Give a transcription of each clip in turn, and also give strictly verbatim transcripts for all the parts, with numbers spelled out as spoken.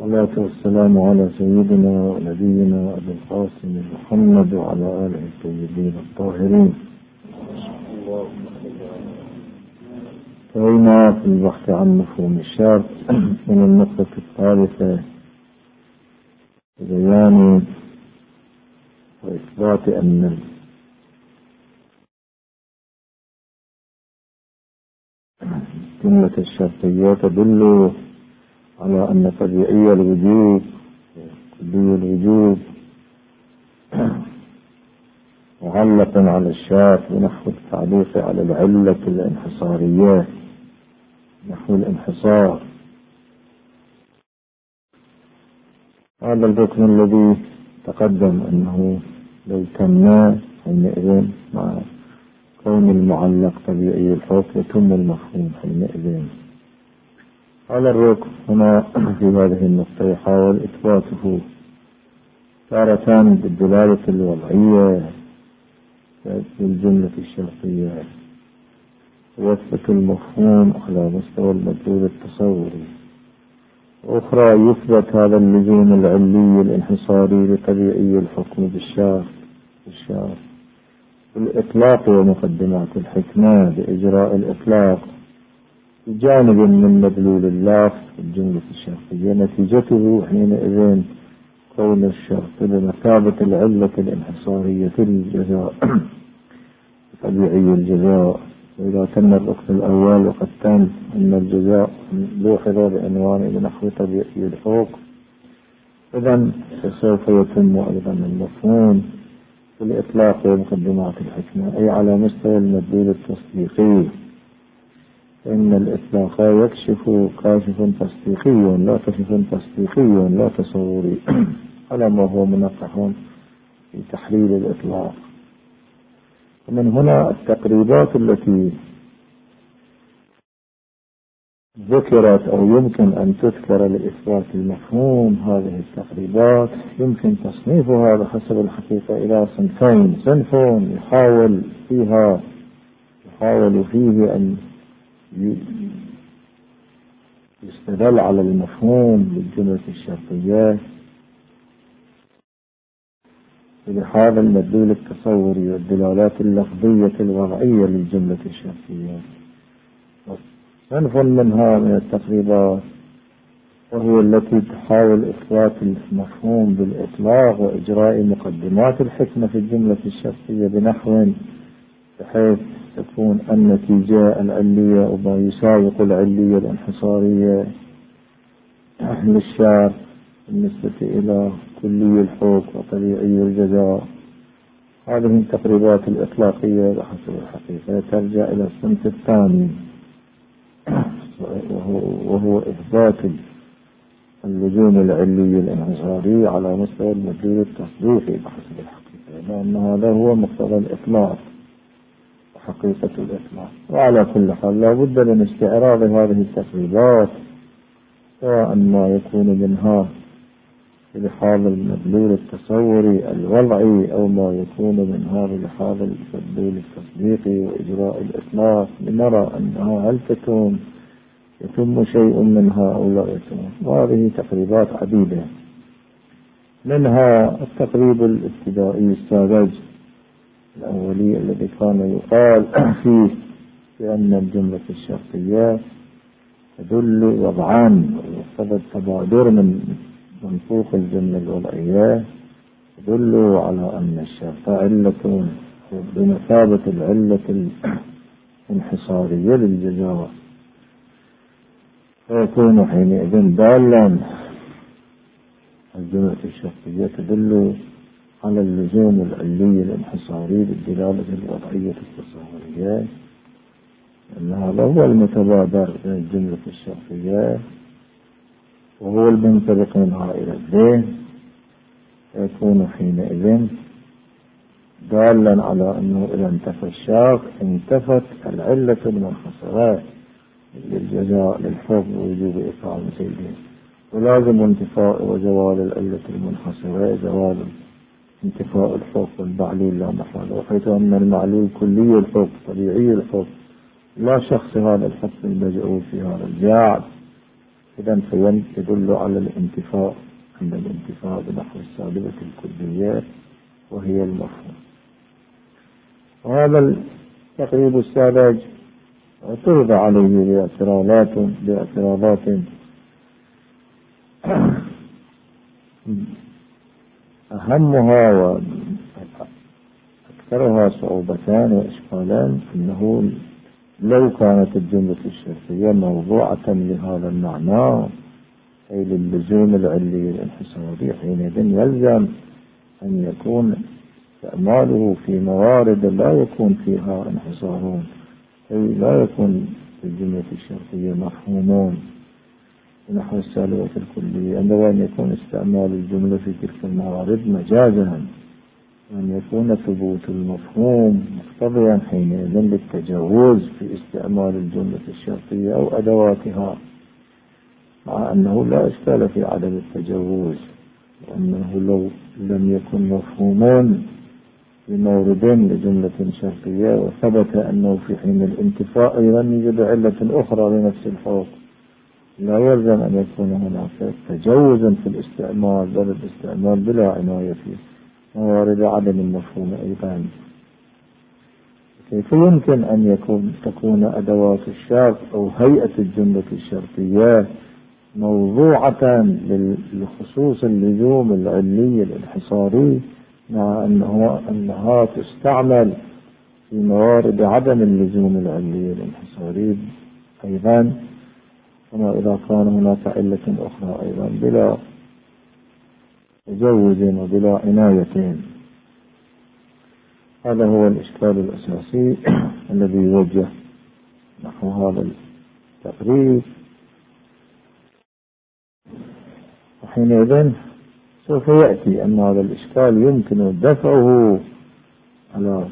والصلاة والسلام على سيدنا ونبينا أبي القاسم محمد وعلى آله الطيبين الطاهرين. انتهينا في البحث عن مفهوم الشرط من النقطة الثالثة بيان وإثبات أن الجملة الشرطية تدل على أن طبيعي الوجوب كلي الوجوب معلق على الشرط ونحو التعليق على العلة الانحصارية نحو الانحصار. هذا الركن الذي تقدم أنه لو تم حينئذ مع كون المعلق طبيعي الحكم يتم المفهوم حينئذ. هذا الركن هنا في هذه النقطة يحاول إثباته تارة بالدلالة الوضعية بالجملة الشرطية يثبت المفهوم على مستوى المدلول التصوري، وأخرى يثبت هذا اللزوم العلي الانحصاري لطبيعي الحكم بالشرط بالشرط بالإطلاق ومقدمات الحكمة بإجراء الإطلاق بجانب من مدلول اللفظ الجملة الشرطية. نتيجته حينئذ كون الشرط بمثابة العلة الانحصارية للجزاء طبيعي الجزاء. وإذا تم الركن الأول وقد تم أن الجزاء لوحظ بعنوان بنحو طبيعي الحكم، إذن سوف يتم أيضا المفهوم بالإطلاق ومقدمات الحكمة أي على مستوى المدلول التصديقي، إن الإطلاق يكشف كاشف تصديقي لا كشف تصديقي لا تصوري على ما هو منقح في تحليل الإطلاق. ومن هنا التقريبات التي ذكرت أو يمكن أن تذكر لإثبات المفهوم، هذه التقريبات يمكن تصنيفها بحسب الحقيقة إلى صنفين. صنف يحاول فيها يحاول فيه أن يستدل على المفهوم بالجملة الشرطية بهذا المدلول التصوري والدلالات اللفظية الوضعية للجملة الشرطية. صنف منها من التقريبات وهي التي تحاول إثبات المفهوم بالإطلاق وإجراء مقدمات الحكمة في الجملة الشرطية بنحو بحيث تكون النتيجة العلية وما يساوق العلية الانحصارية للشرط بالنسبة إلى كلي الحكم وطبيعي الجزاء. هذه التقريبات الإطلاقية بحسب الحقيقة ترجع إلى الصنف الثاني وهو, وهو إثبات اللزوم العلي الانحصاري على مستوى المدلول التصديقي بحسب الحقيقة، لأن هذا هو مقتضى الإطلاق وحقيقة الإطلاق. وعلى كل حال لا بد من استعراض هذه التقريبات سواء ما يكون منها بهذا المدلول التصوري الوضعي أو ما يكون منها بهذا المدلول التصديقي وإجراء الإطلاق، لنرى أنها هل تتم يتم شيء منها أو لا يتم. وهذه تقريبات عديدة، منها التقريب الابتدائي الساذج الأولي الذي كان يقال فيه بأن الجملة الشرطية تدل وضعا ويقتضى التبادر من منطوق الجملة الوضعية تدل على أن الشرط علة بمثابة العلة الانحصارية للجزاء، فيكون حينئذ دالا الجملة الشرطية تدل على اللزوم العلي الانحصاري بالدلالة الوضعية التصورية، أن هذا هو المتبادر من الجملة الشرطية وهو المنطبق منها إلى الذهن، يكون حينئذ دالا على أنه إذا انتفى الشرط انتفت العلة المنحصرة للجزاء للحكم ووجوب إطاعة سيده. ولازم انتفاء وزوال العلة المنحصرة زوال انتفاء الحكم والمعلول لا محالة، وحيث أن المعلول كلي الحكم طبيعي الحكم لا شخص هذا الحكم المجعول في هذا الجعل، إذن فيدل على الانتفاء، عند الانتفاء بنحو السالبة الكلية وهي المفهوم. وهذا التقريب الساذج اعترض عليه باعتراضات باعتراضات أهمها وأكثرها صعوبتان وإشكالان أنه لو كانت الجملة الشرطية موضوعة لهذا المعنى أي للزوم العلي الانحصاري، حينئذ يلزم أن يكون استعماله في موارد لا يكون فيها انحصار، أي لا يكون في الجملة الشرطية مفهومون نحو السالبة الكلية، عندما أن يكون استعمال الجملة في تلك الموارد مجازا، وأن يكون ثبوت المفهوم مقتضيا حينئذ للتجوز في استعمال الجملة الشرطية أو أدواتها، مع أنه لا إشكال في عدم التجوز، وأنه لو لم يكن مفهوما بمورد لجملة شرطية وثبت أنه في حين الانتفاء أيضا يوجد علة أخرى لنفس الحكم، لا يلزم أن يكون هناك تجوزا في الاستعمال، بل الاستعمال بلا عناية في موارد عدم المفهوم أيضا. كيف يمكن أن يكون تكون أدوات الشرط أو هيئة الجملة الشرطية موضوعة لخصوص اللزوم العلي الانحصاري، مع أنه أنها تستعمل في موارد عدم اللزوم العلي الانحصاري أيضا، كما إذا كان هناك علة أخرى أيضا بلا تجوز وبلا عناية؟ هذا هو الإشكال الأساسي الذي يوجه نحو هذا التقريب. وحينئذ سوف يأتي أن هذا الإشكال يمكن دفعه على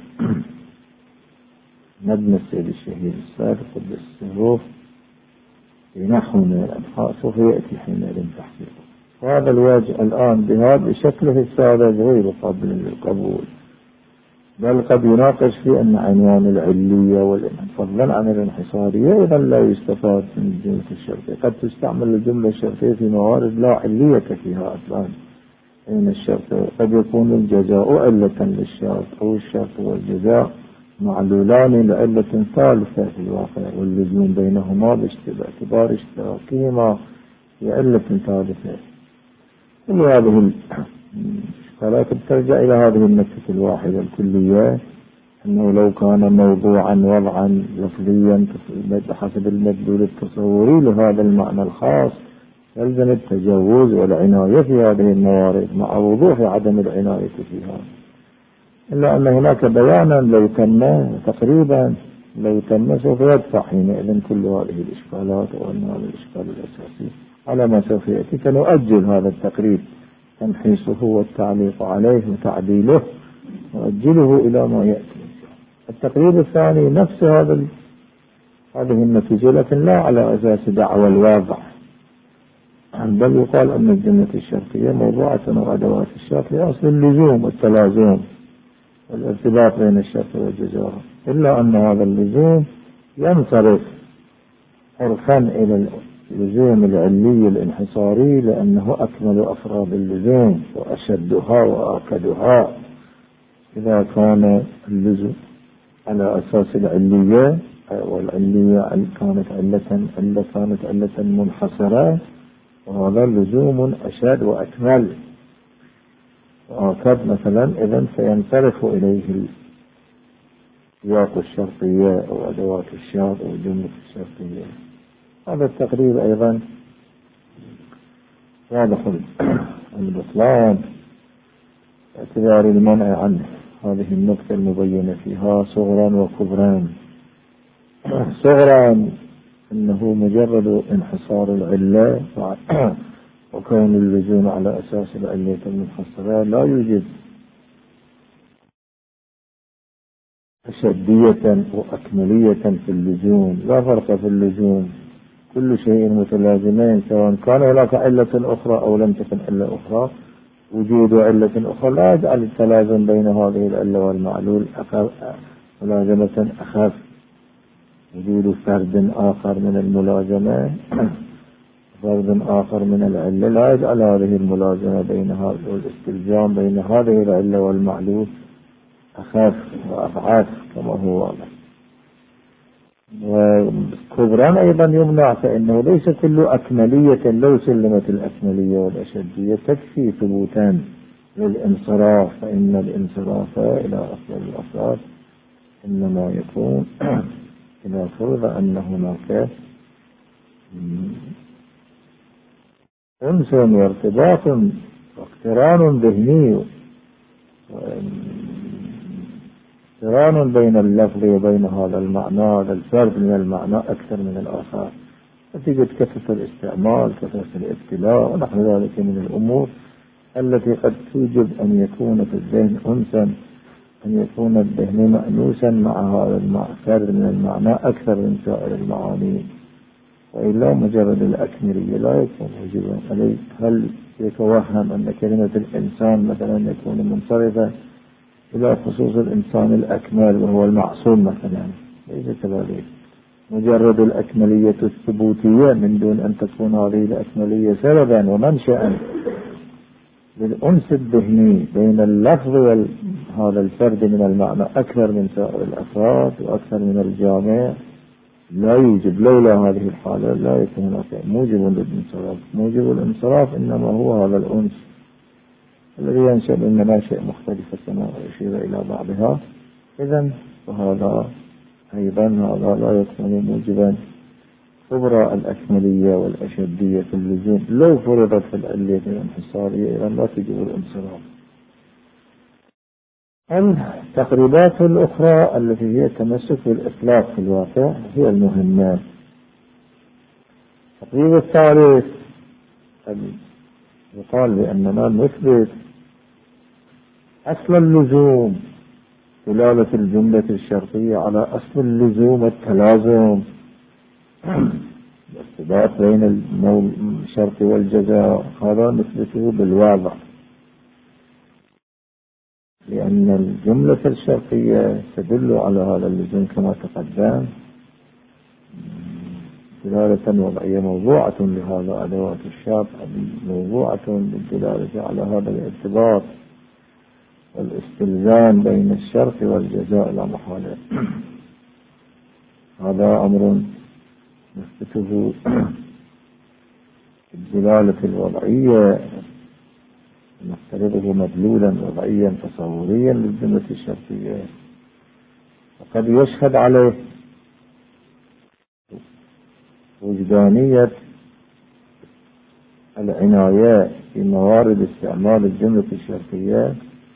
مبنى السيد الشهيد السابق قدس السروف في نحو من الأنحاء، سوف يأتي حينئذ تحقيقه. وهذا الواجه الآن بهذا بشكله الساذج غير قابل للقبول، بل قد يناقش في أن عنوان العلية والفضلا عن الانحصارية إذا لا يستفاد من الجملة الشرطية. قد تستعمل الجملة الشرطية في موارد لا علية فيها أصلا، إن الشرط قد يكون الجزاء علة للشرط أو الشرط والجزاء معلولان لعلة ثالثة في الواقع، واللزوم بينهما باعتبار اشتراكهما في علة ثالثة. كل هذه الإشكالات ترجع إلى هذه النكتة الواحدة الكلية، أنه لو كان موضوعا وضعا لفظيا بحسب المدلول التصوري لهذا المعنى الخاص يلزم التجوز والعناية في هذه الموارد مع وضوح عدم العناية فيها، إلا أن هناك بيانا لو تم تقريبا لو تم سوف يدفع حينئذ كل هذه الإشكالات، وأن هذا الإشكال الأساسي على ما سوف يأتي. فنؤجل هذا التقريب تمحيصه والتعليق عليه وتعديله، نؤجله إلى ما يأتي. التقريب الثاني نفس هذا هذه النتيجة، لكن لا على أساس دعوى الواضع، بل يقال أن الجملة الشرطية موضوعة وأدوات الشرط لأصل اللزوم والتلازم والارتباط بين الشرط والجزاء، إلا أن هذا اللزوم ينصرف عرفا إلى اللزوم العلي الانحصاري، لأنه أكمل أفراد اللزوم وأشدها وآكدها. إذا كان اللزوم على أساس العلية والعلية كانت علة علة كانت علة منحصرة، وهذا لزوم أشد وأكمل وآكد مثلا، إذن سينصرف إليه سياق الشرطية أو أدوات الشرط أو جملة الشرطية. هذا التقريب أيضا واضح البطلان باعتبار المنع عنه هذه النقطة المبينة فيها صغرا وكبرا. صغرا إنه مجرد انحصار العلة وكون اللزوم على أساس العلة المنحصرة لا يوجد أشدية وأكملية في اللزوم، لا فرق في اللزوم، كل شيء متلازمين سواء كان هناك علة أخرى أو لم تكن علة أخرى. وجود علة أخرى لا يجعل التلازم بين هذه العلة والمعلول ملازمة أخف. وجود فرد آخر من الملازمة فرد آخر من العلة لا يجعل هذه الملازمة بين هذا والاستلزام بين هذه العلة والمعلول أخف وأضعف كما هو واضح. وكبران أيضا يمنع، فإنه ليس كل أكملية لو سلمت الأكملية والأشدية تكفي ثبوتا للانصراف، فإن الانصراف إلى أصل الأصل إنما يكون إذا فرض أن هناك أنس وارتباط واقتران ذهني واقتران بين اللفظ وبين هذا المعنى، هذا الفرد من المعنى أكثر من الآخر، نتيجة كثرة الاستعمال، كثرة الابتلاء ونحو ذلك من الأمور التي قد توجب أن يكون في الذهن أنسا، أن يكون الذهن مأنوسا مع هذا الفرد من المعنى أكثر من سائر المعاني. وإلا مجرد الأكملية لا يكون موجبا عليه. هل يتوهم أن كلمة الإنسان مثلا يكون منصرفة إلى خصوص الإنسان الأكمل وهو المعصوم مثلا؟ ليس كذلك. مجرد الأكملية الثبوتية من دون أن تكون هذه الأكملية سببا ومنشأ للأنس الذهني بين اللفظ وهذا الفرد من المعنى أكثر من سائر الأفراد وأكثر من الجامع، لا يوجب. لولا هذه الحالة لا يكون هناك موجب للانصراف. موجب الانصراف إنما هو هذا الأنس الذي ينشأ من مناشئ مختلفة كما أشير إلى بعضها. إذن فهذا أيضا هذا لا يكون موجبا كبرى الأكملية والأشدية في اللزوم لو فرضت في العلية الانحصارية، إذن لا تجب الانصراف. التقريبات الأخرى التي هي تمسك بالإطلاق في الواقع هي المهمة. التقريب الثالث يقال بأننا نثبت أصل اللزوم، دلالة الجملة الشرطية على أصل اللزوم التلازم، الارتباط بين الشرط والجزاء، هذا نثبته بالواضح، لأن الجملة الشرطية تدل على هذا اللزوم كما تقدم دلالة وضعية موضوعة لهذا أدوات الشرط، موضوعة للدلالة على هذا الارتباط والاستلزام بين الشرط والجزاء لا محالة. هذا أمر نثبته الدلالة الوضعية، نفترضه مدلولا وضعيا تصوريا للجملة الشرطية، وقد يشهد عليه وجدانية العناية في موارد استعمال الجملة الشرطية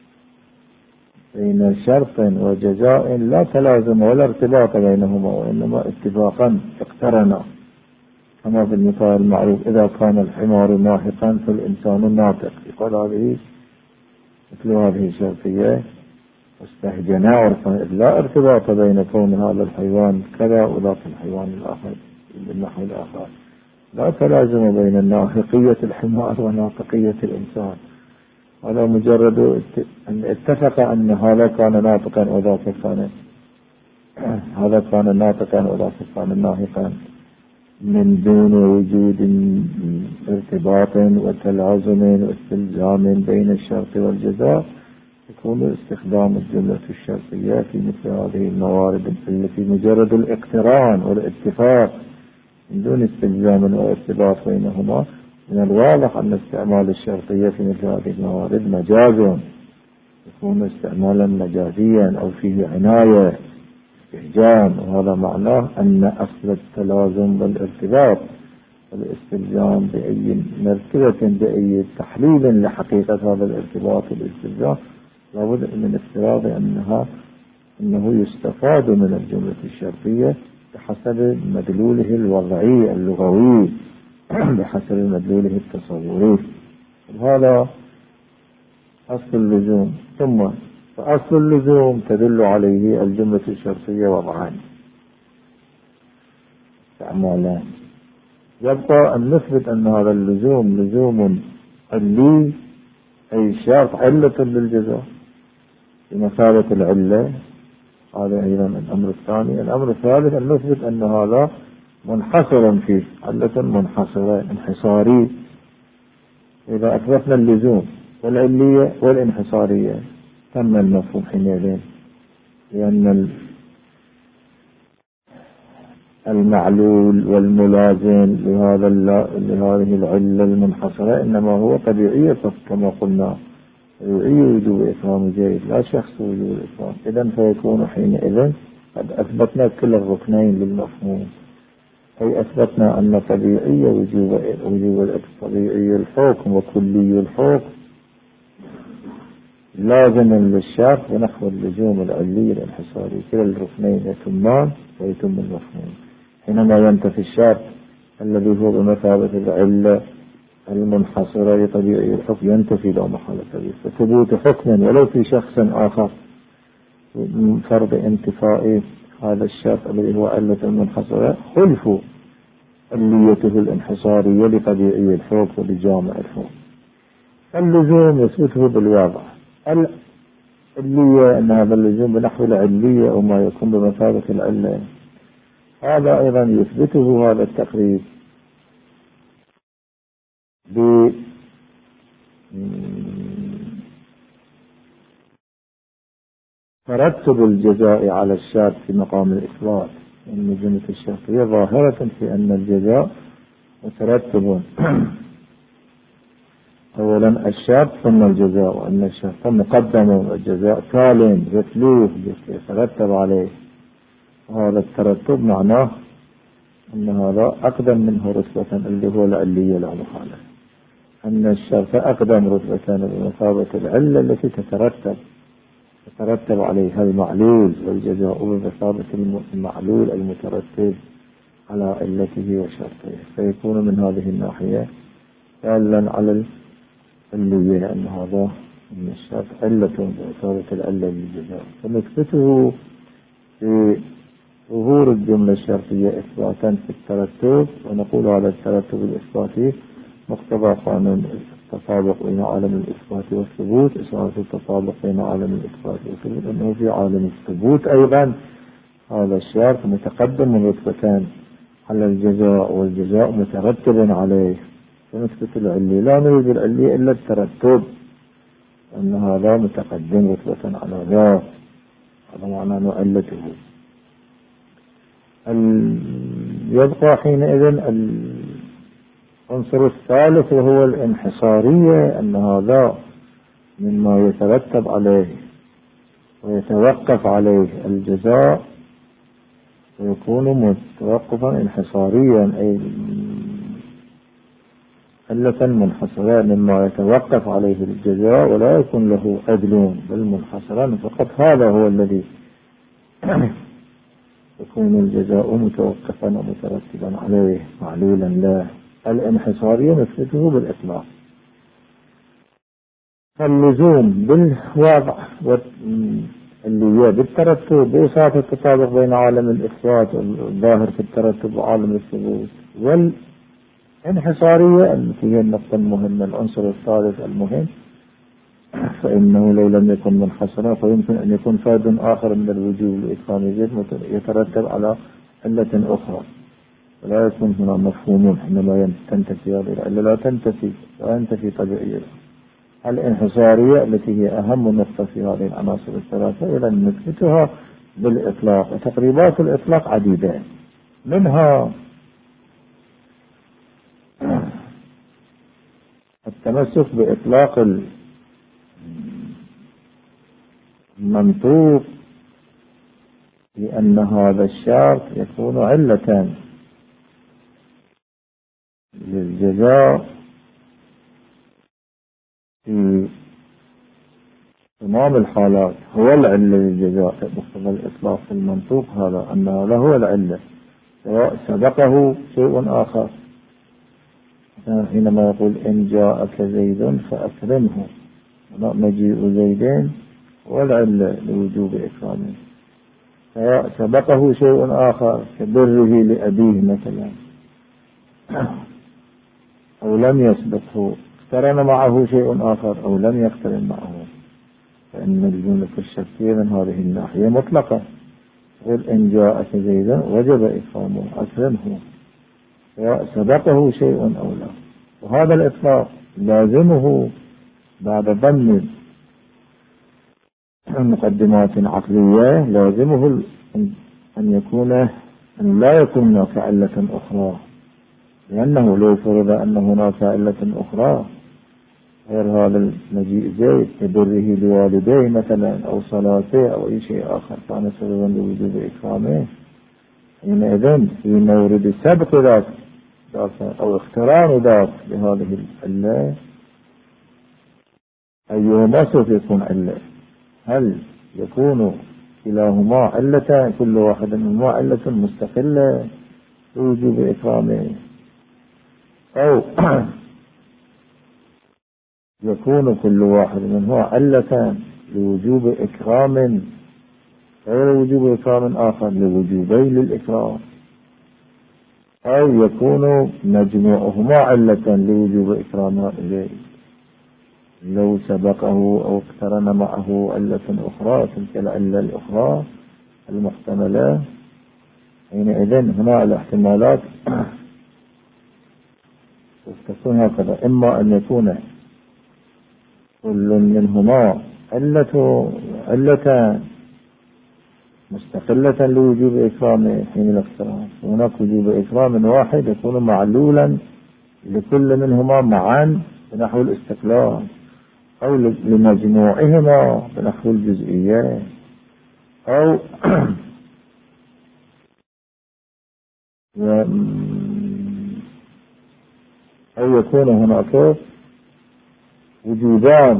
بين شرط وجزاء لا تلازم ولا ارتباط بينهما، وإنما اتفاقا اقترنا، كما في المثال المعروف: إذا كان الحمار ناهقا فالإنسان ناطق. يقول هذه مثل هذه الشرطية واستهجنا عرفا، لا ارتباط بين كون هذا الحيوان كذا وذاك الحيوان الآخر بالنحو الآخر، لا تلازم بين ناهقية الحمار وناطقية الإنسان. هذا مجرد أن اتفق أن هذا كان ناطقا وذاك كان هذا كان ناطقا وذاك كان ناهقا من دون وجود ارتباط وتلازم واستلزام بين الشرط والجزاء، يكون استخدام الجملة الشرطية في مثل هذه الموارد التي مجرد الاقتران والاتفاق من دون استلزام وارتباط بينهما. من الواضح أن استعمال الشرطية في مثل هذه الموارد مجاز، يكون استعمالا مجازيا أو فيه عناية استهجان، وهذا معناه أن أصل التلازم والارتباط والاستلزام بأي مرتبة بأي تحليل لحقيقة هذا الارتباط والاستلزام لابد من افتراض أنها أنه يستفاد من الجملة الشرطية بحسب مدلوله الوضعي اللغوي بحسب مدلوله التصوري. هذا أصل اللزوم. ثم فأصل اللزوم تدل عليه الجملة الشرطية وضعان استعمالان. يبقى أن نثبت أن هذا اللزوم لزوم علي، أي شرط علة للجزاء بمثابة العلة. هذا أيضا الأمر الثاني. الأمر الثالث أن نثبت أن هذا منحصر فيه، علة منحصرة انحصاري. إذا أثبتنا اللزوم والعلية والانحصارية تم المفهوم حينئذ، لأن المعلول والملازم لهذا لهذه العلة المنحصرة إنما هو طبيعية كما قلنا، طبيعي وجوب إفهام جيد لا شخص وجوب الإفهام. إذن فيكون حينئذ قد أثبتنا كل الركنين للمفهوم، أي أثبتنا أن طبيعي وجوب وجوب طبيعي الحكم وكلي الحكم لازم للشرط ونحو اللزوم العلي الانحصاري، كلا الركنين يتمان ويتم المفهوم. حينما ينتفي الشرط الذي هو بمثابة العلة المنحصرة لطبيعي الحكم ينتفي لا محالة به، فثبوت حكم ولو في شخص آخر من فرض انتفاء هذا الشرط الذي هو علة المنحصرة خلف عليته الانحصارية لطبيعي الحكم ولجامع الحكم. اللزوم يثبته بالواضع، العلية أن هذا اللزوم بنحو العلية أو ما يكون بمثابة العلة، هذا أيضا يثبته هذا التقريب بترتب الجزاء على الشرط في مقام الإثبات. أن جملة الشرطية ظاهرة في أن الجزاء مترتب أولا الشرط ثم الجزاء، وأن الشرط مقدم والجزاء تال يتلوه يترتب عليه. هذا الترتب معناه أن هذا أقدم منه رتبة اللي هو العلية لا محالة، أن الشرط أقدم رتبة بمثابة العلة التي تترتب تترتب عليها المعلول، والجزاء بمثابة المعلول المترتب على علته وشرطه، فيكون من هذه الناحية دالا على العلية، لأن هذا من الشرط علة بمثابة العلة للجزاء. فنثبته في ظهور الجملة الشرطية إثباتا في الترتب، ونقول على الترتب الإثباتي مقتضى قانون التطابق بين عالم الإثبات والثبوت، إشارة التطابق بين عالم الإثبات والثبوت، أنه في عالم الثبوت أيضا هذا الشرط متقدم من رتبتان على الجزاء، والجزاء مترتب عليه. فنثبت العلي، لا نريد العلي إلا الترتب، أن هذا متقدم رتبة على ذا، هذا معنى علته. يبقى حينئذ العنصر الثالث وهو الانحصارية، أن هذا مما يترتب عليه ويتوقف عليه الجزاء ويكون متوقفا انحصاريا، أي علة منحصرة مما يتوقف عليه الجزاء ولا يكون له عدل بل منحصرا فقط. هذا هو الذي يكون الجزاء متوقفا ومترتبا عليه معلولا له. الانحصارية نثبته بالإطلاق. فاللزوم بالوضع اللي هي بالترتب بإساءة التطابق بين عالم الإثبات الظاهر في الترتب وعالم الثبوت، والانحصارية التي هي النقطة المهمة العنصر الثالث المهم، فإنه لو لم يكن منحصرا فيمكن أن يكون فرد آخر من الوجوب الإفهامي يترتب على علة أخرى، ولا يكون هنا مفهوم حينما تنتفي هذه العلة، لا تنتفي لا ينتفي طبيعية. الانحصارية التي هي أهم نقطة في هذه العناصر الثلاثة إلى أن نثبتها بالإطلاق. وتقريبات الإطلاق عديدة، منها التمسك بإطلاق المنطوق لأن هذا الشرط يكون علة للجزاء في تمام الحالات، هو العلة للجزاء بمقتضى الإطلاق في المنطوق هذا، أن هذا هو العلة سواء سبقه شيء آخر. حينما يقول إن جاءك زيد فأكرمه، مجيء زيدين والعلة لوجوب إكرامه، سواء سبقه شيء آخر كبره لأبيه مثلا أو لم يسبقه، اقترن معه شيء آخر أو لم يقترن معه، فإن الجملة الشرطية من هذه الناحية مطلقة. قل إن جاءك زيدا وجب إكرامه أكرمه، سبقه شيء أو لا. وهذا الإطلاق لازمه بعد ضمن مقدمات عقلية، لازمه أن يكون أن لا يكون هناك علة أخرى، لأنه لو فرض أن هناك علة أخرى غير هذا المجيء زيد كبره لوالديه مثلا أو صلاته أو أي شيء آخر كان سببا لوجوب إكرامه، حينئذ في مورد سبق ذاك أو اقتران ذاك بهذه العلة أيهما سوف يكون علة؟ هل يكون كلاهما علة كل واحد منهما علة مستقلة لوجوب إكرامه، أو يكون كل واحد منهما علة لوجوب إكرام غير وجوب إكرام آخر لوجوبين للإكرام، أو يكون مجموعهما علة لوجوب إكرام هؤلاء لو سبقه أو اقترن معه علة أخرى تلك العلة الأخرى المحتملة. حينئذ هنا الاحتمالات تكون هكذا: إما أن يكون كل منهما علة علة مستقلة لوجوب إكرام حين الاقتران، وهناك وجوب إكرام واحد يكون معلولا لكل منهما معا بنحو الاستقلال، أو لمجموعهما بنحو الجزئية، أو أو يكون هناك وجودان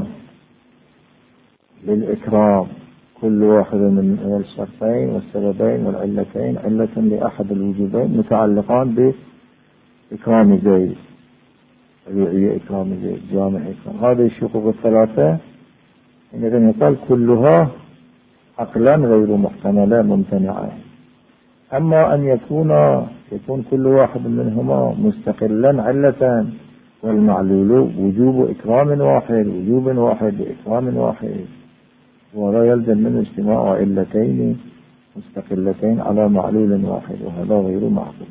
للإكرام كل واحد من الشرطين والسببين والعلتين علة لأحد الوجودين متعلقان بإكرام زيد، طبيعي إكرام زيد، جامع إكرام، هذه الشقوق الثلاثة إذن يقال كلها عقلا غير محتملة ممتنعة. أما أن يكون يكون كل واحد منهما مستقلا علة والمعلول وجوب إكرام واحد وجوب واحد بإكرام واحد، ولا يلزم من اجتماع علتين مستقلتين على معلول واحد، وهذا غير معقول.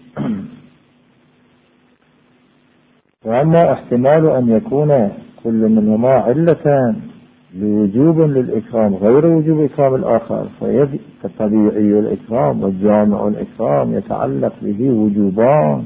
وأما احتمال أن يكون كل منهما علتان لوجوب للإكرام غير وجوب إكرام الآخر، فالطبيعي الإكرام والجامع الإكرام يتعلق به وجوبان،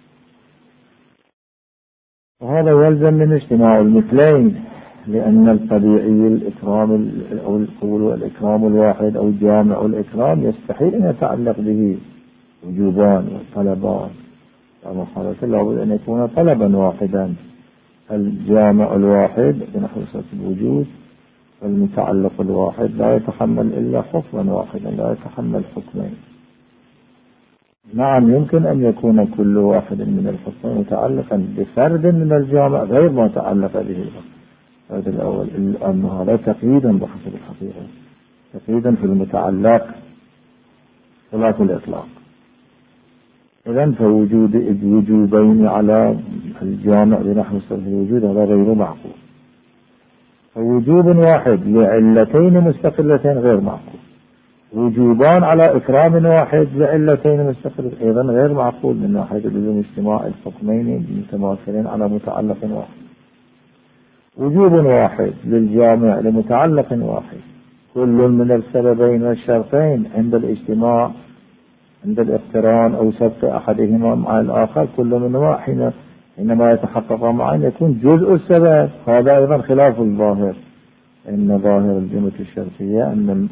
وهذا يلزم من اجتماع المثلين، لأن الطبيعي الإكرام أو القول الإكرام الواحد أو جامع الإكرام يستحيل أن يتعلق به وجوبان وطلبان، كما قالت لابد أن يكون طلبا واحدا، الجامع الواحد بنحو صفة الوجود والمتعلق الواحد لا يتحمل إلا حكما واحدا، لا يتحمل حكمين. نعم يمكن أن يكون كل واحد من الحكمين متعلقا بفرد من الجامع غير ما تعلق به هذا الأول، لأن هذا تقييدا بحسب الحقيقة، تقييدا في المتعلق خلاف الإطلاق. إذن فوجود وجوبين على الجامع بنحو صفة الوجود هذا غير معقول، فوجوب واحد لعلتين مستقلتين غير معقول، وجوبان على إكرام واحد لعلتين مستقلتين أيضا غير معقول من ناحية لزوم اجتماع الحكمين المتماثلين على متعلق واحد، وجوب واحد للجامع لمتعلق واحد، كل من السببين والشرطين عند الاجتماع عند الاقتران أو سبق أحدهما مع الآخر كل منهما حين حينما يتحقق معا يكون جزء السبب، هذا أيضا خلاف الظاهر، إن ظاهر الجملة الشرطية أن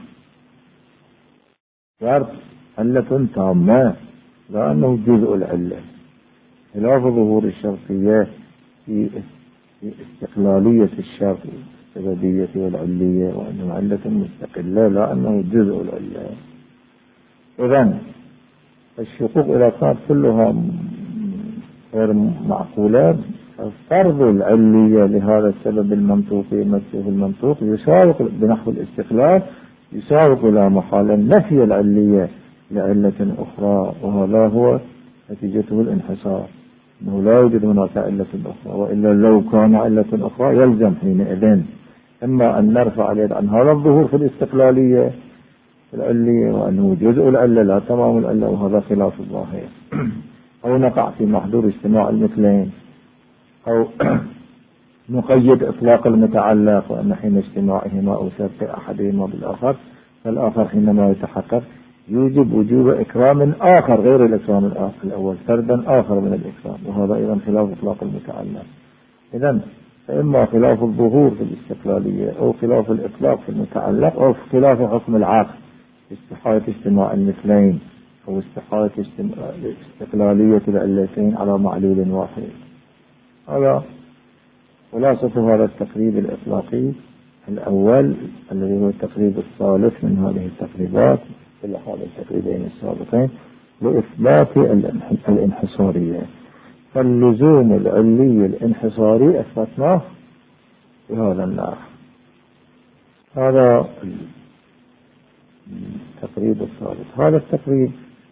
الشرط علة تامة لا أنه جزء العلة، خلاف ظهور الشرطية في استقلالية الشرط السببية والعلية، وأنه علة مستقلة لا أنه جزء العلة. إذن الشقوق إذا كانت كلها غير معقولة، فرض العلية لهذا السبب المنطوقي مسيه المنطوق يساوق بنحو الاستقلال يساوق لا محالة نفي العلية لعلة أخرى، وهذا هو نتيجته الانحصار، أنه لا يوجد هناك علة أخرى، وإلا لو كان علة أخرى يلزم حينئذ إما أن نرفع اليد عن هذا الظهور في الاستقلالية العلية وأنه جزء العلة لا تمام العلة، وهذا خلاف الظاهر. أو نقع في محظور اجتماع المثلين، أو نقيد إطلاق المتعلق وأن حين اجتماعهما أو سبق أحدهما بالآخر فالآخر حينما يتحقق يوجب وجوب إكرام آخر غير الإكرام الأول، فردا آخر من الإكرام، وهذا أيضا خلاف إطلاق المتعلق. إذن فإما خلاف الظهور في الاستقلالية أو خلاف الإطلاق في المتعلق أو خلاف حكم العقد، استحالة اجتماع المثلين أو استحالة استقلالية العلتين على معلول واحد. هذا خلاصة هذا التقريب الإطلاقي الأول الذي هو التقريب الثالث من هذه التقريبات في هذا التقريبين السابقين لإثبات الانحصارية. فاللزوم العلي الانحصاري أثبتناه بهذا النحو. هذا التقريب الثالث. هذا التقريب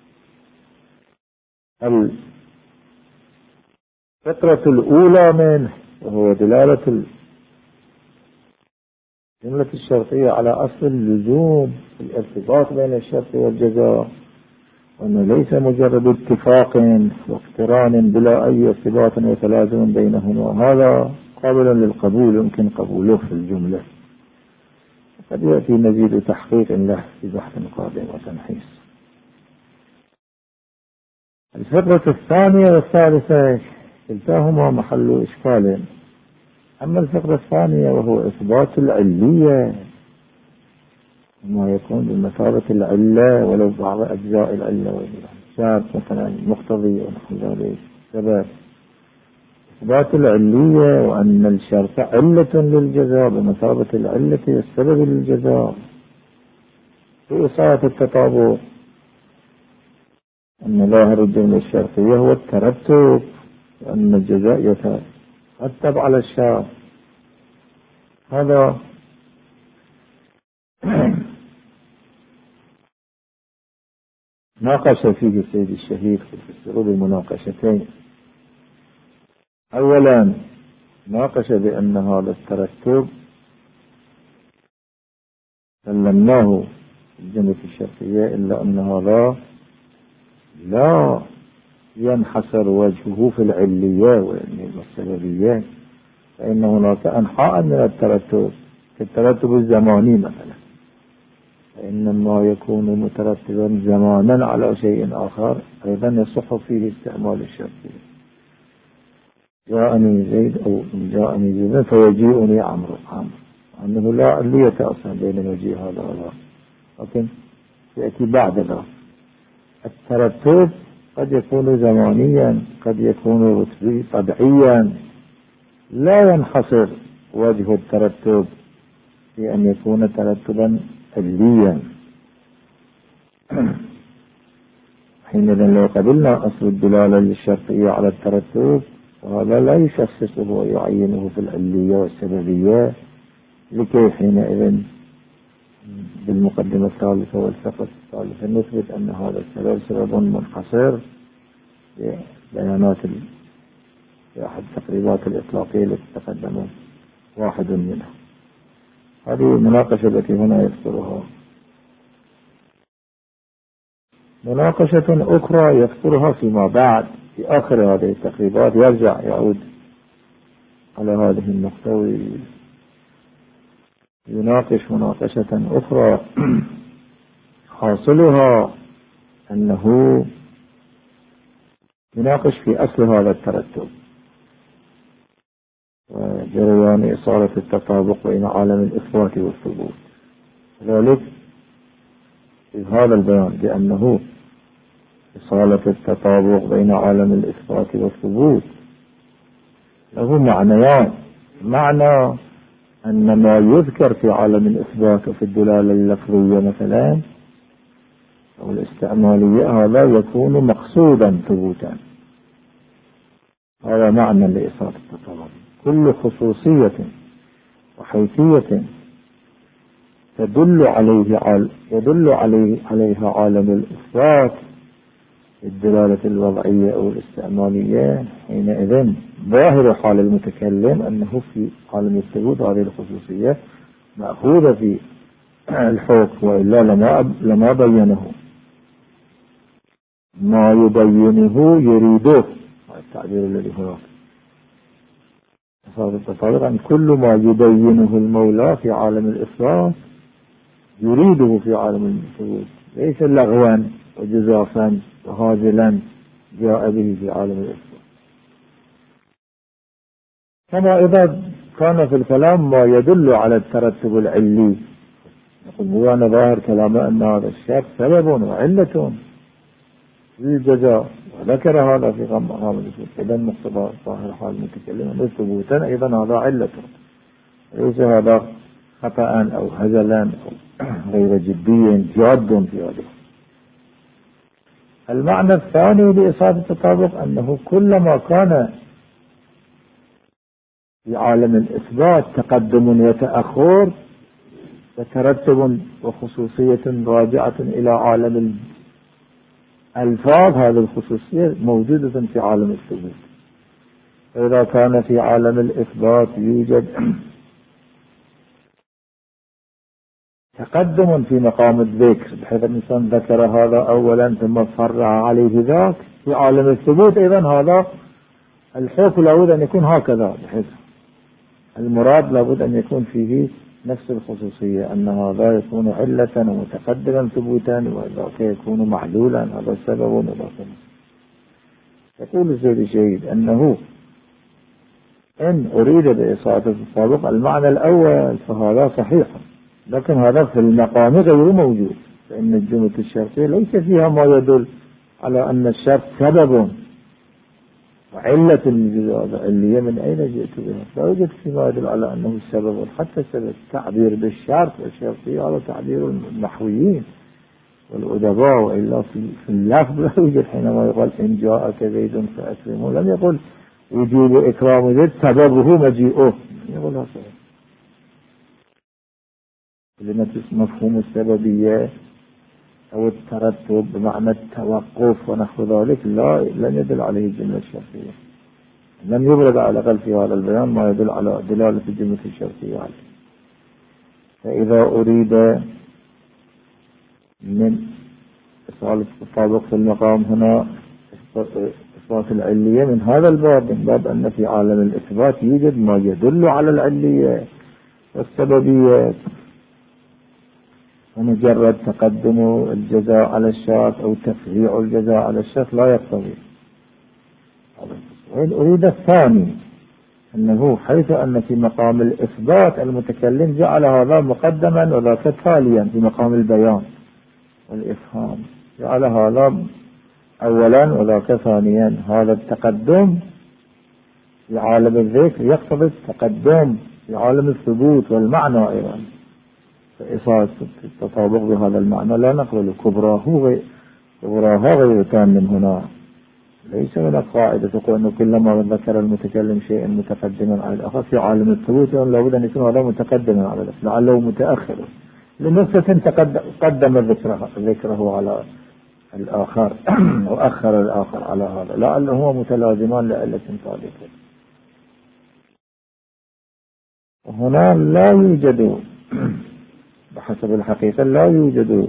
الفقرة الأولى منه وهو دلالة الجملة الشرطية على أصل اللزوم في الارتباط بين الشرط والجزاء، وأنه ليس مجرد اتفاق واقتران بلا أي ارتباط وتلازم بينهما، هذا قابل للقبول يمكن قبوله في الجملة، قد يأتي مزيد تحقيق له في بحث قادم وتنحيص. الفقرة الثانية والثالثة كلتاهما محل إشكال. أما الفقرة الثانية وهو إثبات العلية، ما يكون بمثابة العلة ولو بعض أجزاء العلة والسبب مثلا مقتضي ونحو ذلك سبب، إثبات العلية وأن الشرط علة للجزاء بمثابة العلة والسبب للجزاء، في إصابة التطابق أن ظاهر الجملة الشرطية هو الترتب وأن الجزاء يترتب على الشرط. هذا ناقش فيه السيد الشهيد في السرور المناقشتين. أولا ناقش بأن هذا الترتب سلمناه الجملة الشرطية، إلا أن هذا لا ينحصر وجهه في العلية والسببية، فإن هناك أنحاء من الترتب كالترتب الزماني مثلا، فإنما يكون مترتبا زمانا على شيء آخر أيضا يصح فيه استعمال الشرطية. جاءني زيد أو جاءني زيد فيجيئني عمرو عمرو، أنه لا علية أصلا بين مجيء هذا وهذا، لكن يأتي بعد ذلك. الترتب قد يكون زمانيا قد يكون رتبي طبيعيا، لا ينحصر وجه الترتب في أن يكون ترتبا عليا. حينئذ لو قبلنا أصل الدلالة للشرطية على الترتب وهذا لا يشخصه ويعينه في العلية والسببية، لكي حينئذ بالمقدمة الثالثة والفقرة الثالثة نثبت أن هذا السبب سبب منحصر ببيانات في أحد التقريبات الإطلاقية التي تقدمت واحد منها. هذه المناقشة التي هنا يذكرها. مناقشة أخرى يذكرها فيما بعد في آخر هذه التقريبات، يرجع يعود على هذه النقطة ويناقش مناقشة أخرى حاصلها أنه يناقش في أصل هذا الترتب وجريان إصالة التطابق بين عالم الإثبات والثبوت. ذلك في هذا البيان بأنه إصالة التطابق بين عالم الإثبات والثبوت له معنيان. معنى أن ما يذكر في عالم الإثبات وفي الدلالة اللفظية مثلا أو الاستعمالية هذا يكون مقصودا ثبوتا، هذا معنى لإصالة التطابق. كل خصوصية وحيثية تدل عليه عال يدل عليه عليها عالم الإثبات الدلالة الوضعية أو الاستعمالية، حينئذ ظاهر حال المتكلم أنه في عالم الثبوت هذه الخصوصية مأخوذة في الحكم، وإلا لما لما بينه. ما يبينه يريده، التعبير الذي هناك إصابة التطابق أن كل ما يبينه المولى في عالم الإثبات يريده في عالم الثبوت، ليس لغوا وجزافا وهازلا جاء به في عالم الإثبات. كما إذا كان في الكلام ما يدل على الترتب العلي، يقول هو أنا ظاهر كلامه أن هذا الشرط سبب وعلة للجزاء، وذكر هذا في مقام الإثبات، إذا مقتضى ظاهر حال المتكلم ثبوتا أيضا هذا علة، ليس هذا خطأ أو هزلا أو غير جدي جاد في هذا. المعنى الثاني لإصابة التطابق أنه كلما كان في عالم الإثبات تقدم وتأخر وترتب وخصوصية راجعة إلى عالم الألفاظ، هذه الخصوصية موجودة في عالم الثبوت. فإذا كان في عالم الإثبات يوجد تقدم في مقام الذكر بحيث الإنسان ذكر هذا أولا ثم فرع عليه ذاك، في عالم الثبوت أيضا هذا الحكم لابد أن يكون هكذا، بحيث المراد لابد أن يكون فيه نفس الخصوصية، أن هذا يكون علة ومتقدما ثبوتا وذاك يكون معلولا، هذا السبب وذاك. يقول السيد الشهيد أنه إن أريد بإصابة التطابق المعنى الأول فهذا صحيح، لكن هذا في المقام غير موجود، فإن الجملة الشرطية ليس فيها ما يدل على أن الشرط سبب وعلة الجزاء اللي من أين جئت بها، لا يوجد فيما يدل على أنه السبب. حتى السبب تعبير بالشرط والشرطية هذا تعبير المحويين والأدباء، وإلا في اللفظ لا يوجد. حينما يقول إن جاءك زيد فأكرمه لم يقل وجوب إكرام زيد سببه مجيئه، يقول هذا كلمة مفهوم السببية أو الترتب بمعنى التوقف ونحو ذلك لا لن يدل عليه الجملة الشرطية، لم يبرد على الأقل في هذا البيان ما يدل على دلالة الجملة الشرطية عليه. فإذا أريد من إصالة التطابق في المقام هنا إثبات العلية من هذا الباب، من باب أن في عالم الإثبات يوجد ما يدل على العلية والسببية، ومجرد تقدم الجزاء على الشرط أو تفريع الجزاء على الشرط لا يقتضي. وإن أريد الثاني أنه حيث أن في مقام الإثبات المتكلم جعل هذا مقدما وذاك تاليا في مقام البيان والإفهام، جعل هذا أولا وذاك ثانيا، هذا التقدم في عالم الذكر يقتضي التقدم في عالم الثبوت والمعنى أيضا، فإصابة التطابق بهذا المعنى لا نقبل كبراه كبراها غير تام من هنا. ليس هناك قاعدة تقول أنه كلما ذكر المتكلم شيئا متقدما على الآخر في عالم الثبوت لابد أن يكون هذا متقدما على الآخر، لعله متأخر لنفسه قدم ذكره ذكره على الآخر وأخر الآخر على هذا، لعله هو متلازمان لعلة صادقة. وهنا لا يوجد بحسب الحقيقة لا يوجد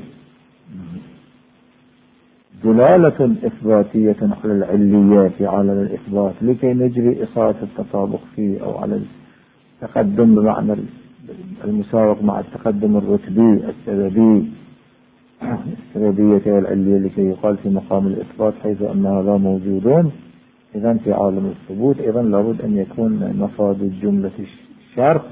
دلالة إثباتية على العلية في عالم الإثبات لكي نجري إصابة التطابق فيه، أو على التقدم بمعنى المساوق مع التقدم الرتبي السببي السببية والعلية لكي يقال في مقام الإثبات حيث أن هذا موجودون. إذن في عالم الثبوت إذن لابد أن يكون مفاد الجملة الشرط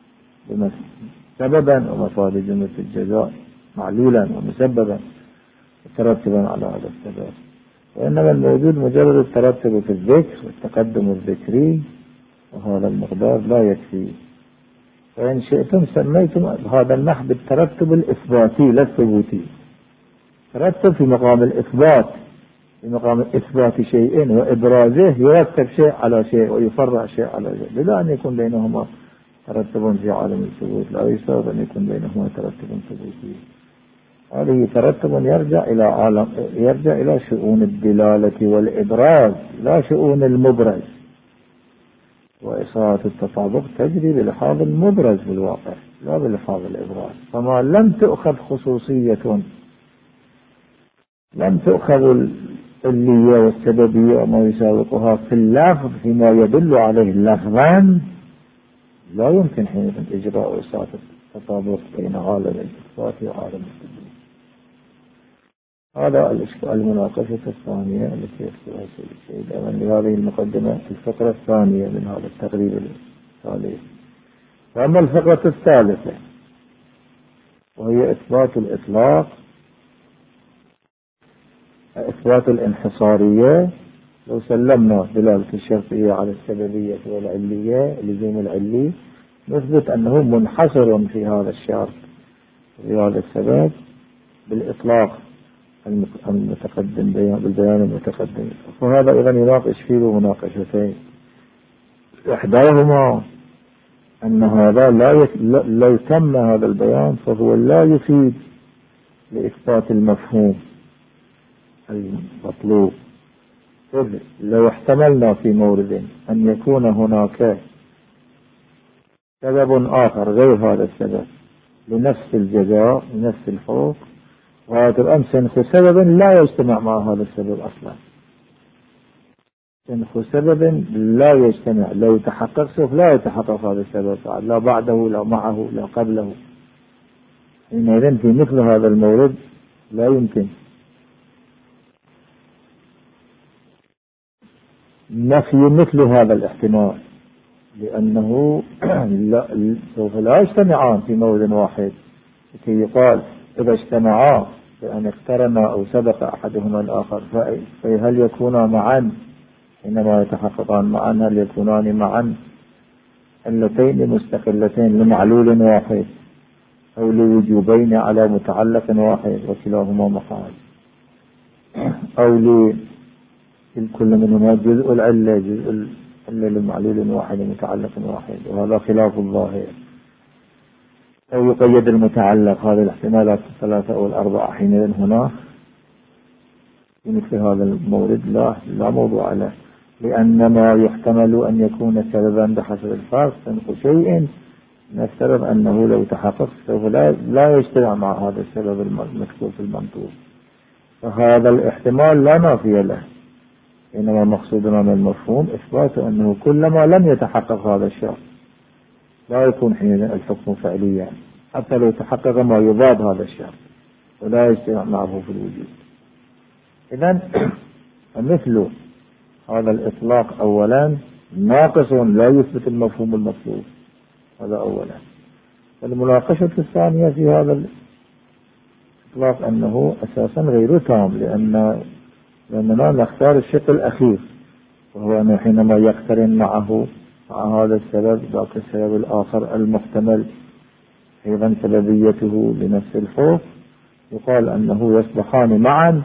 سببا ومفاد جملة الجزاء معلولا ومسببا مترتبا على هذا السبب، وإنما الموجود مجرد الترتب في الذكر والتقدم الذكري، وهذا المقدار لا يكفي. فإن شئتم سميتم هذا النحو بالترتب الإثباتي لا الثبوتي، ترتب في مقام الإثبات، في مقام إثبات شيء وإبرازه يرتب شيء على شيء ويفرع شيء على شيء، بلا أن يكون بينهما ترتب في عالم الثبوت، لا يساوي أن يكون بينهما ترتب ثبوتي. هذه ترتب يرجع إلى عالم يرجع إلى شؤون الدلالة والإبراز لا شؤون المبرز، وإصابة التطابق تجري بلحاظ المبرز في الواقع لا بلحاظ الإبراز. فما لم تؤخذ خصوصية لم تؤخذ العلية والسببية وما يساوقها في اللفظ فيما يدل عليه لفظا، لا يمكن حينئذ إجراء إساءة التطابق بين عالم الإثبات وعالم التدليل. هذا المناقشة الثانية التي يذكرها السيد أمن لهذه المقدمة الفقرة الثانية من هذا التقرير الثالث. وأما الفقرة الثالثة وهي إثبات الإطلاق، إثبات الانحصارية، لو سلمنا دلالة الشرطية على السببية والعلية لزوم العلي نثبت أنه منحصر في هذا الشرط في هذا السبب بالإطلاق المتقدم بالبيان المتقدم. فهذا إذن يناقش فيه مناقشتين، إحداهما أن هذا لا يت... لو تم هذا البيان فهو لا يفيد لإثبات المفهوم المطلوب، لو احتملنا في مورد أن يكون هناك سبب آخر غير هذا السبب لنفس الجزاء لنفس الحقوق، وهذا الأمر سنخ سبب لا يجتمع مع هذا السبب أصلا، سنخ سبب لا يجتمع، لو تحقق سوف لا يتحقق هذا السبب لا بعده لا معه لا قبله. حينئذ في مثل هذا المورد لا يمكن نفي مثل هذا الاحتمال، لأنه لا سوف لا يجتمعان في مورد واحد كي يقال إذا اجتمعا بأن اقترنا أو سبق أحدهما الآخر فهل يكونا معا حينما يتحققان معا، هل يكونان معا اللتين مستقلتين لمعلول واحد أو لوجوبين على متعلق واحد وكلاهما محال، أو لكل منهما جزء العلة جزء العلة لمعلول واحد متعلق واحد، وهذا خلاف الظاهر، أو يقيد المتعلق. هذه الاحتمالات الثلاثة أو الأربعة حينئذ هنا في مثل هذا المورد لا لا موضوع له، لأن ما يحتمل أن يكون سببا بحسب الفرق تنقل شيء من السبب أنه لو تحقق سوف لا, لا يجتمع مع هذا السبب المذكور في المنطوق، فهذا الاحتمال لا نافي له، إنما مقصودنا من المفهوم إثبات أنه كلما لم يتحقق هذا الشرط لا يكون حين الحكم فعليا حتى لو تحقق ما يضاد هذا الشرط ولا يجتمع معه في الوجود. إذن مثل هذا الإطلاق أولا ناقص لا يثبت المفهوم المطلوب، هذا أولا. المناقشة الثانية في هذا الإطلاق أنه أساسا غير تام، لأن لأننا نختار الشق الأخير وهو أنه حينما يقترن معه مع هذا السبب ذاك السبب الآخر المحتمل أيضا سببيته لنفس الحكم يقال أنه يصبحان معا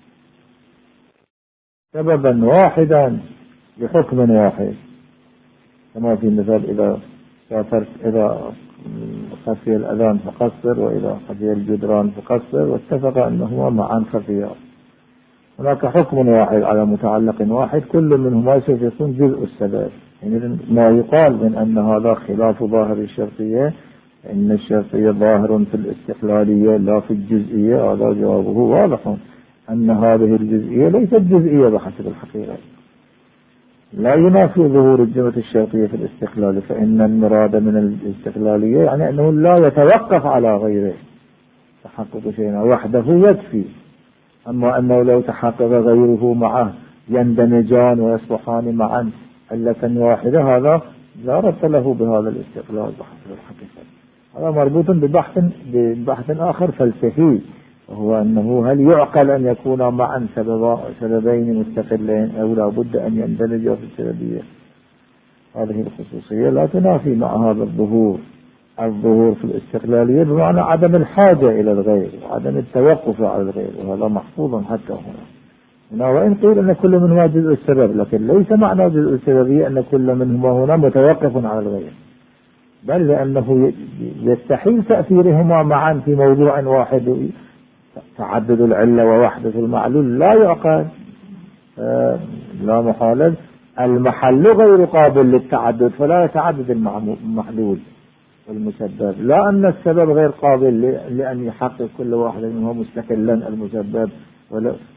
سببا واحدا لحكم واحد، كما في مثال إذا سافرت إذا خفي الأذان فقصر وإذا خفي الجدران فقصر، واتفق أنهما معا خفيا. هناك حكم واحد على متعلق واحد كل منهما سوف يكون جزء السبب. يعني ما يقال من أن هذا خلاف ظاهر الشرطية، إن الشرطية ظاهر في الاستقلالية لا في الجزئية، هذا جوابه واضح أن هذه الجزئية ليست جزئية بحسب الحقيقة، لا ينافي ظهور الجملة الشرطية في الاستقلال، فإن المراد من الاستقلالية يعني أنه لا يتوقف على غيره، تحقق شيئا وحده يكفي، أما أنه لو تحقق غيره معه يندمجان ويصبحان معا علة واحدة، هذا لا ربط له بهذا الاستقلال بحسب الحقيقة. هذا مربوط ببحث ببحث آخر فلسفي، وهو أنه هل يعقل أن يكون معا سببين مستقلين أو لا بد أن يندمجا في السببية. هذه الخصوصية لا تنافي مع هذا الظهور الظهور في الاستقلالية بمعنى عدم الحاجة إلى الغير وعدم التوقف على الغير، وهذا محفوظ حتى هنا. هنا وإن قيل أن كل منهما جزء السبب، لكن ليس معنى جزء السببية أن كل منهما هنا متوقف على الغير، بل لأنه يستحيل تأثيرهما معا في موضوع واحد، تعدد العلة ووحدة المعلول لا يعقل، لا محالة المحل غير قابل للتعدد فلا يتعدد المحلول والمسبب، لا أن السبب غير قابل لأن يحقق كل واحد منهم مستقلا المسبب،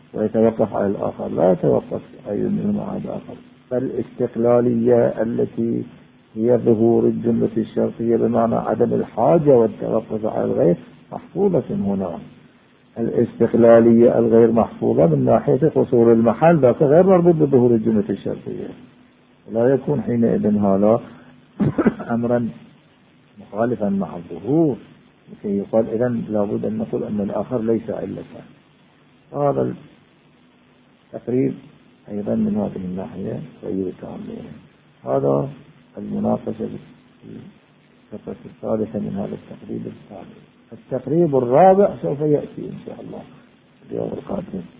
ويتوقف على الآخر، لا يتوقف أي منهما على الآخر. فالاستقلالية التي هي ظهور الجملة الشرطية بمعنى عدم الحاجة والتوقف على الغير محفوظة هنا. الاستقلالية الغير محفوظة من ناحية قصور المحل ذاك غير مربوط بظهور الجملة الشرطية، لا يكون حينئذ هذا أمرا مخالفا مع الظهور لكي يقال إذن لابد أن نقول أن الآخر ليس علة. هذا التقريب أيضا من هذه الناحية غير كامل. هذا المناقشة الفقرة الثالثة من هذا التقريب الثالث. التقريب الرابع سوف يأتي إن شاء الله اليوم القادم.